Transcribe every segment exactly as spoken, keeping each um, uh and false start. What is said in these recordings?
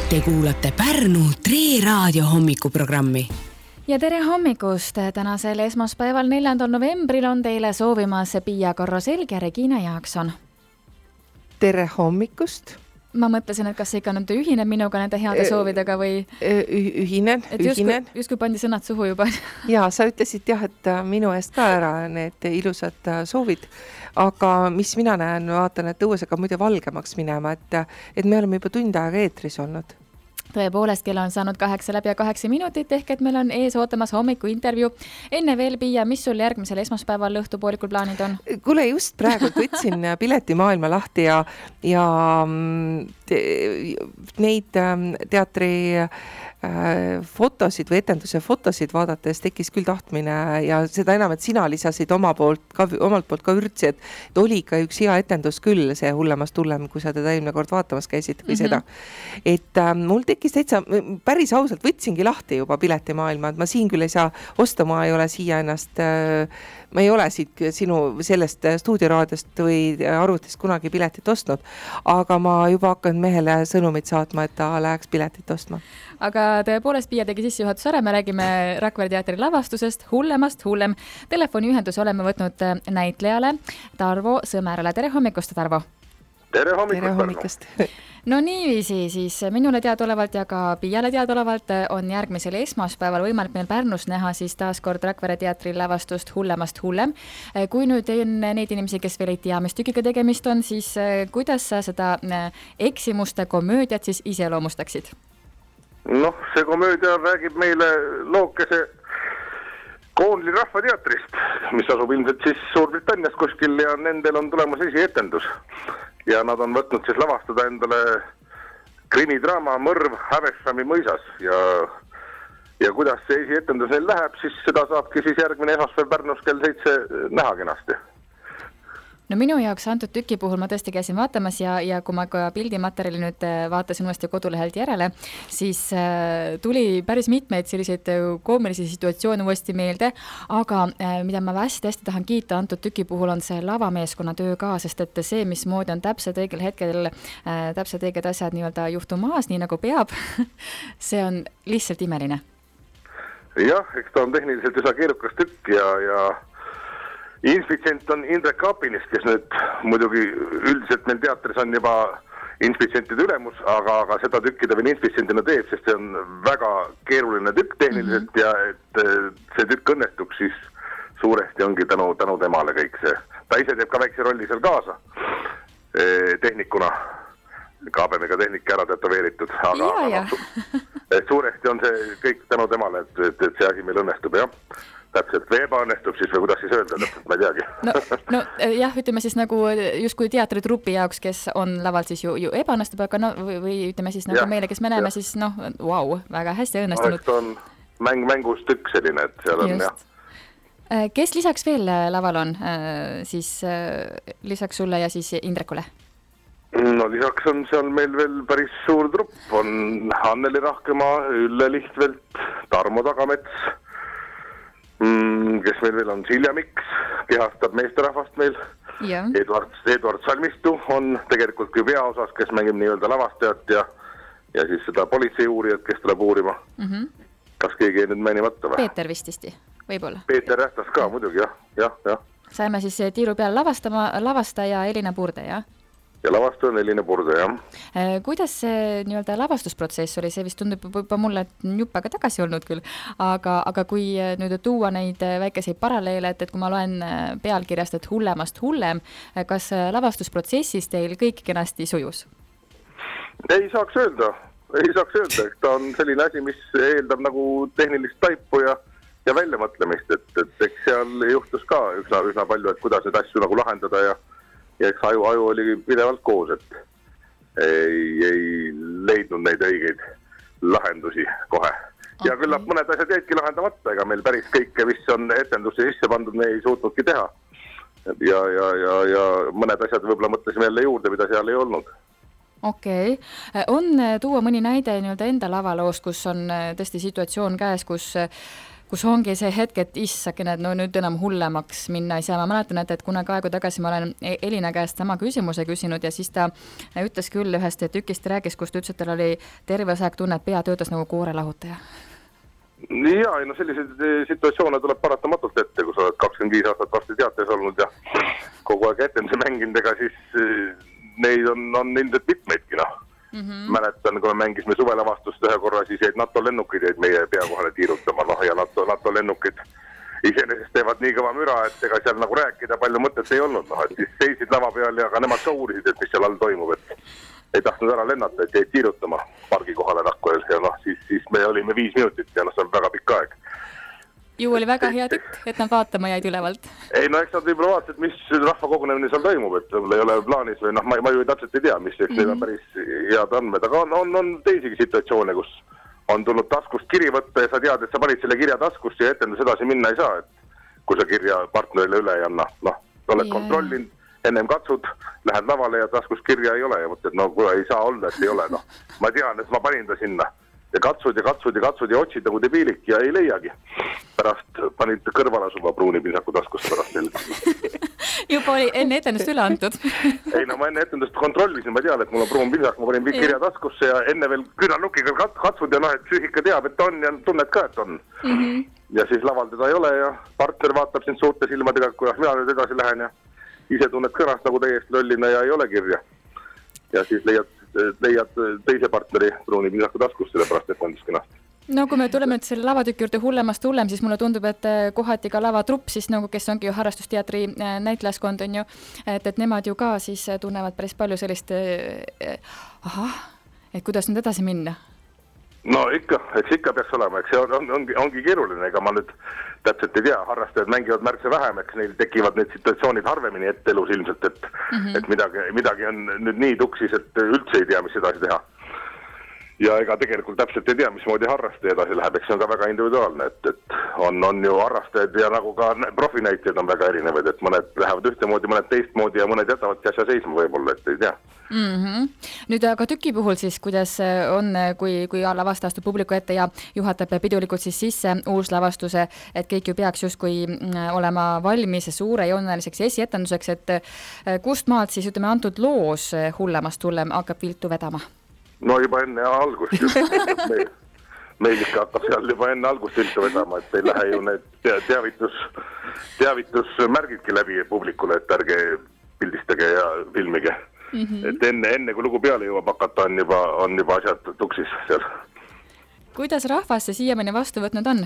Te kuulate Pärnu Tre Raadio hommikuprogrammi. Ja tere hommikust! Tänasel esmaspäeval neljandal novembril on teile soovimas Pia Korroselg ja Regina Jaakson. Tere hommikust! Ma mõtlesin, et kas see ikka nüüd ühineb minuga nende heade soovidega või... Ühinen, ühinen. Just kui pandi sõnad suhu juba. Ja, sa ütlesid jah, et minu eest ka ära need ilusad soovid. Aga mis mina näen, vaatan, et õues aga muide valgemaks minema, et, et me oleme juba tund aega eetris olnud. Tõepoolest, kella on saanud kaheksa läbi ja kaheksa minutit, ehk et meil on ees ootamas hommiku intervjuu. Enne veel, Pia, mis sul järgmisel esmaspäeval õhtupoolikul plaanid on? Kuule, just praegu võtsin piletimaailma lahti ja, ja te, neid teatri fotosid või etenduse fotosid vaadates tekkis küll tahtmine ja seda enam, et sina lisasid oma poolt ka, omalt poolt ka ürtsi, et, et oli ka üks hea etendus küll, see hullemast hullem, kui sa teda eelmine kord vaatamas käisid või mm-hmm. seda. Et äh, mul tekkis täitsa, päris ausalt võtsingi lahti juba piletimaailma, et ma siin küll ei saa osta, ma ei ole siia ennast äh, ma ei ole siit sinu sellest stuudioraadiost või arvutist kunagi piletit ostnud, aga ma juba hakkan mehele sõnumit saatma, et ta läheks piletit ostma. Aga tõepoolest, Pia tegi sissejuhatus ära, me räägime Rakvere teatri lavastusest hullemast hullem. Telefoniühendus oleme võtnud näitlejale Tarvo Sõmerale. Tere hommikust, Tarvo! Tere hommikust, Tere hommikust. No niiviisi, siis minule teadolevalt ja ka Piale teadolevalt on järgmisel esmaspäeval võimalik meil Pärnus näha siis taas kord Rakvere teatri lavastust Hullemast hullem. Kui nüüd on neid inimesi, kes veel ei tea, mis tükiga tegemist on, siis kuidas sa seda eksimuste komöödiat siis iseloomustaksid? Noh, see komöödia räägib meile lookese Koonli rahvateatrist, mis asub ilmselt siis Suurbritannias kuskil ja nendel on tulemas esietendus. Ja nad on võtnud siis lavastada endale krimidraama Mõrv Haveshami mõisas ja, ja kuidas see esietendus neil läheb, siis seda saabki siis järgmine esmaspäev Pärnus kell seitse näha kenasti. No minu jaoks antud tüki puhul ma tõesti käisin vaatamas ja, ja kui ma ka pildimaterjali nüüd vaatasin uuesti kodulehelt järele, siis äh, tuli päris mitmeid selliseid koomilisi situatsioone uuesti meelde, aga äh, mida ma hästi-hästi tahan kiita antud tüki puhul on see lavameeskonna töö ka, sest et see, mismoodi on täpselt õigel hetkel äh, täpselt õiged asjad nii-öelda juhtumaas, nii nagu peab, see on lihtsalt imeline. Jah, eks ta on tehniliselt üsa keerukas tükk ja, ja Inspitsient on Indrek Kapinis, kes nüüd muidugi üldiselt meil teatris on juba inspitsentide ülemus, aga, aga seda tükki ta veel inspitsentina teeb, sest see on väga keeruline tükk tehniliselt mm-hmm. ja et see tükk õnnestuks, siis suuresti ongi tänu, tänu temale kõik see. Ta ise teeb ka väikse rolli seal kaasa tehnikuna, kaabemiga tehnik ära tätoveeritud, aga, ja, aga suuresti on see kõik tänu temale, et, et, et see asi meil õnnestub, jah. Täpselt, või ebaõnnestub siis või kuidas siis öelda, täpselt ma ei teagi. No, no jah, ütleme siis nagu just kui teatritrupi jaoks, kes on lavalt siis ju, ju ebaõnnestub, aga no, või, või ütleme siis nagu ja, meile, kes me näeme, siis noh, wow, väga hästi õnnestunud. No, on mäng, mängus tükk selline, et seal on just. jah. Kes lisaks veel laval on, siis lisaks sulle ja siis Indrekule? No lisaks on seal meil veel päris suur trupp, on Anneli Rahkemaa, Ülle Lihtvelt, Tarmo Tagamets, kes meil veel on Silja Miks, kehastab meesterahvast meil. Yeah. Eduard, Eduard Salmistu on tegelikult kui peaosas, kes mängib nii-öelda lavastajat ja, ja siis seda politseiuurijat, kes tuleb uurima. Mm-hmm. Kas keegi ei nüüd mänimata või? Peeter vististi, võib-olla. Peeter Rähtas ka muidugi, jah, jah, jah. Saime siis tiiru peal lavastama, lavastaja Elina Purde, jah? Ja lavastu on Elina Purde, jah. Kuidas see nii-öelda lavastusprotsess oli? See vist tundub juba mulle jupaga tagasi olnud küll, aga, aga kui nüüd tuua neid väikeseid paralleele, et, et kui ma loen pealkirjast, et hullemast hullem, kas lavastusprotsessis teil kõik kenasti sujus? Ei saaks öelda, ei saaks öelda, et ta on selline asi, mis eeldab nagu tehnilist taipu ja, ja väljamõtlemist, et, et eks seal juhtus ka üsna, üsna palju, et kuidas need asju nagu lahendada ja ja eks aju, aju oli pidevalt koos, et ei, ei leidnud neid õigeid lahendusi kohe. Okay. Ja küllap mõned asjad jäidki lahendamata, ega meil päris kõike, mis on etendusse sisse pandud, me ei suutnudki teha. Ja, ja, ja, ja mõned asjad võib-olla mõtlesime jälle juurde, mida seal ei olnud. Okei. Okay. On tuua mõni näide nii-öelda enda lavaloost, kus on tõesti situatsioon käes, kus kus ongi see hetk, et issakene, et no nüüd enam hullemaks minna ei saa. Ma mäletan, et, et kunagi aegu tagasi ma olen Elina käest sama küsimuse küsinud ja siis ta ütles küll ühest tükist rääkis, kus ta ütles, et tal oli terve aeg tunne, et pea töötas nagu koorelahutaja. Jaa, no selliseid situatsioone tuleb paratamatult ette, kui sa oled kakskümmend viis aastat varsti teates olnud ja kogu aeg etenduse mänginud, ega siis neid on, on ilmselt mitmeidki, noh. Mm-hmm. Mäletan, kui me mängisime suvelavastust ühe korra, siis jäid NATO lennukid jäid meie pea kohale tiirutama, noh, ja NATO, NATO lennukid iseenesest teevad nii kõva müra, et ega seal nagu rääkida palju mõtet ei olnud, noh, et siis seisid lava peal ja ka nemad ka uurisid, et mis seal all toimub, et ei tahtnud ära lennata, et jäid tiirutama pargi kohale Rakkuel ja noh, siis, siis me olime viis minutit ja noh, see on väga pikk aeg. Ju oli väga hea tükk, et nad vaatama jäid ülevalt. Ei, no eks nad võib-olla vaatad, mis rahva kogunemine seal toimub, et mul ei ole plaanis või noh, ma, ma ju täpselt ei tea, mis eks neil on päris head andmed, aga on, on, on teisigi situatsioone, kus on tulnud taskust kiri võtta ja sa tead, et sa panid selle kirja taskust ja etendus edasi minna ei saa, et kui sa kirja partnerile üle ei anna, noh, oled yeah. kontrollinud, ennem katsud, lähed lavale ja taskust kirja ei ole ja mõtled, no kui ei saa olla, et ei ole, noh, ma tean, et ma panin ta sinna. Ja katsud ja katsud ja katsud ja otsid nagu debiilik ja ei leiagi. Pärast panid kõrval asuva pruuni pinsaku taskusse pärast selga. Juba oli enne etendust üle antud. Ei, no ma enne etendust kontrollisin, ma tean, et mul on pruun pinsak, ma panin kirja taskusse ja enne veel küünarnukiga katsud ja noh, et psüühika teab, et on ja tunned ka, et on. Mm-hmm. Ja siis laval teda ei ole ja partner vaatab sind suurte silmadega, kuidas mina nüüd edasi lähen ja ise tunned kõrast nagu täiesti lollina ja ei ole kirja. Ja siis leiad leiad teise partneri pruuni pinsaku taskust selle pärast etendust kenasti. No kui me tuleme nüüd selle lavatüki juurde hullemast hullem, siis mulle tundub, et kohati ka lavatrupp siis nagu, kes ongi ju harrastusteatri näitlaskond on ju, et, et nemad ju ka siis tunnevad päris palju sellist ahah, et kuidas nüüd edasi minna? No ikka, eks ikka peaks olema, eks see on, on, ongi, ongi keeruline, ega ma nüüd täpselt ei tea, harrastajad mängivad märksa vähem, eks neil tekivad need situatsioonid harvemini ette elus ilmselt, et, mm-hmm. et midagi, midagi on nüüd nii tuksis, et üldse ei tea, mis edasi teha. Ja ega tegelikult täpselt ei tea, mismoodi harrastaja edasi läheb, eks see on ka väga individuaalne, et, et on, on ju harrastajad ja nagu ka profinäitajad on väga erinevad, et mõned lähevad ühtemoodi, mõned teistmoodi ja mõned jätavadki asja seisma võib-olla, et ei tea. Mm-hmm. Nüüd aga tüki puhul siis, kuidas on, kui, kui lavast astub publiku ette ja juhatab pidulikult siis sisse uus lavastuse, et kõik ju peaks justkui olema valmis suure joonaliseks esietenduseks, et kust maalt siis ütleme antud loos hullemast hullem hakkab viltu vedama? No juba enne algust meil, meil ikka hakkab seal juba enne algust viltu vedama, et ei lähe ju need teavitus, teavitusmärgidki läbi publikule, et ärge pildistage ja filmige. Mm-hmm. Et enne, enne kui lugu peale jõuab hakata, on juba, on juba asjad tuksis seal. Kuidas rahvas see siiamaani vastu võtnud on?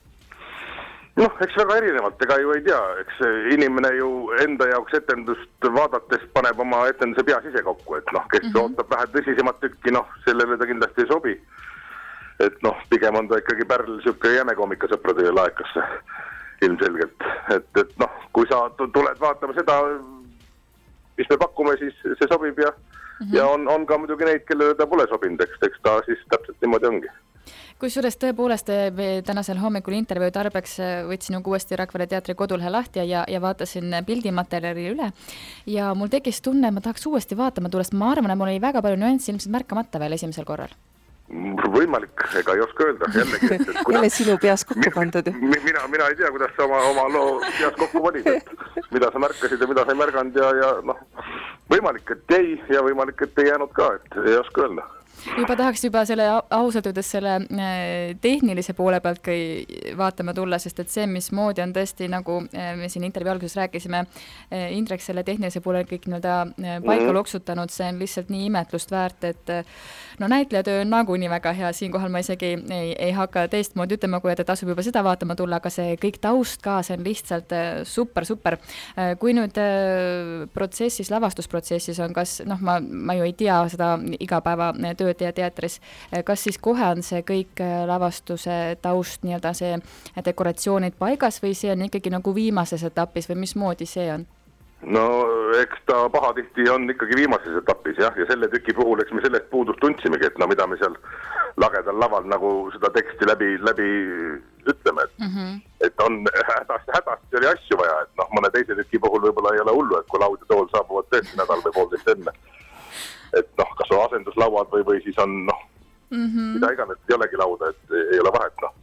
Noh, eks väga erinevalt, ega ju ei tea, eks inimene ju enda jaoks etendust vaadates paneb oma etenduse peas ise kokku, et noh, kes mm-hmm. ootab vähe tõsisemat tükki, noh, sellele ta kindlasti ei sobi. Et noh, pigem on ta ikkagi pärl siuke jämekoomika sõprade laekasse ilmselgelt, et, et noh, kui sa tuled vaatama seda, mis me pakume, siis see sobib ja, mm-hmm. ja on, on ka muidugi neid, kellele ta pole sobinud, eks, eks ta siis täpselt niimoodi ongi. Kusjuures tõepoolest tänasel hommikul intervjuu tarbeks võtsin uuesti Rakvere teatri kodulehe lahti ja, ja vaatasin pildimaterjali üle ja mul tekkis tunne, ma tahaks uuesti vaatama tulla, sest ma arvan, et mul oli väga palju nüanssi ilmselt märkamata veel esimesel korral. Võimalik, ega ei oska öelda jällegi. Et kuidas... Jälle sinu peas kokku pandud. Mina, mina ei tea, kuidas sa oma, oma loo peas kokku panid, et mida sa märkasid ja mida sa ei märganud ja, ja noh, võimalik, et ei ja võimalik, et ei jäänud ka, et ei oska öelda. Juba tahaks juba selle ausalt öeldes selle tehnilise poole pealt kui vaatama tulla, sest et see, mismoodi on tõesti, nagu me siin intervjuu alguses rääkisime, Indrek selle tehnilise poole kõik nii-öelda paika mm-hmm. loksutanud, see on lihtsalt nii imetlust väärt, et no näitlejatöö on nagu nii väga hea, siinkohal ma isegi ei, ei hakka teistmoodi ütlema, kui et tasub juba seda vaatama tulla, aga see kõik taust ka, see on lihtsalt super, super. Kui nüüd protsessis, lavastusprotsessis on, kas, noh, ma, ma ju ei tea seda igapäeva tööd ja teatris, kas siis kohe on see kõik lavastuse taust, nii-öelda see dekoratsioonid paigas või see on ikkagi nagu viimases etapis või mismoodi see on? No eks ta pahatihti on ikkagi viimases etapis jah, ja selle tüki puhul, eks me sellest puudust tuntsimegi, et no mida me seal lagedal laval nagu seda teksti läbi, läbi ütleme, et, mm-hmm. et on hädasti, hädasti oli asju vaja, et noh, mõne teise tüki puhul võib-olla ei ole hullu, et kui laud ja tool saabuvad tõesti nädal või poolteist enne. Et noh, kas on asenduslauad või, või siis on noh, mm-hmm. mida iganes, ei olegi lauda, et ei ole vahet noh.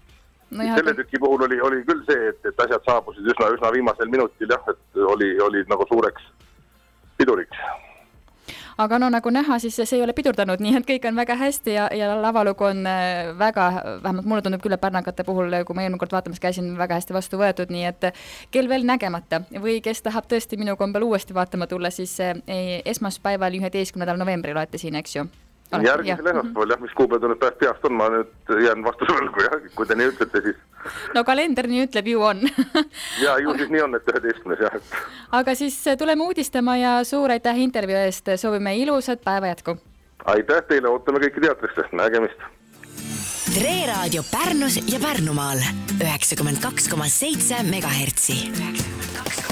no jah, selle tüki puhul oli, oli küll see, et, et asjad saabusid üsna, üsna viimasel minutil jah, et oli, oli nagu suureks piduriks. Aga no nagu näha, siis see ei ole pidurdanud, nii et kõik on väga hästi ja, ja lavalugu on väga, vähemalt mulle tundub küll, et pärnakate puhul, kui ma eelmine kord vaatamas käisin, väga hästi vastu võetud, nii et kell veel nägemata või kes tahab tõesti minu kombel uuesti vaatama tulla, siis esmaspäeval üheteistkümnendal novembril olete siin, eks ju? Järgmisel esmaspäeval, jah, mis kuupäev tuleb pärast peast on, ma nüüd jään vastuse võlgu, jah, kui te nii ütlete, siis... No kalender nii ütleb, ju on. ja, ju siis nii on, et üheteistkümnes, jah. Aga siis tuleme uudistama ja suur aitäh intervjuu eest, soovime ilusat päeva jätku. Aitäh teile, ootame kõiki teatrisse, nägemist. Tre Raadio Pärnus ja Pärnumaal üheksakümmend kaks koma seitse megahertsi. üheksakümmend kaks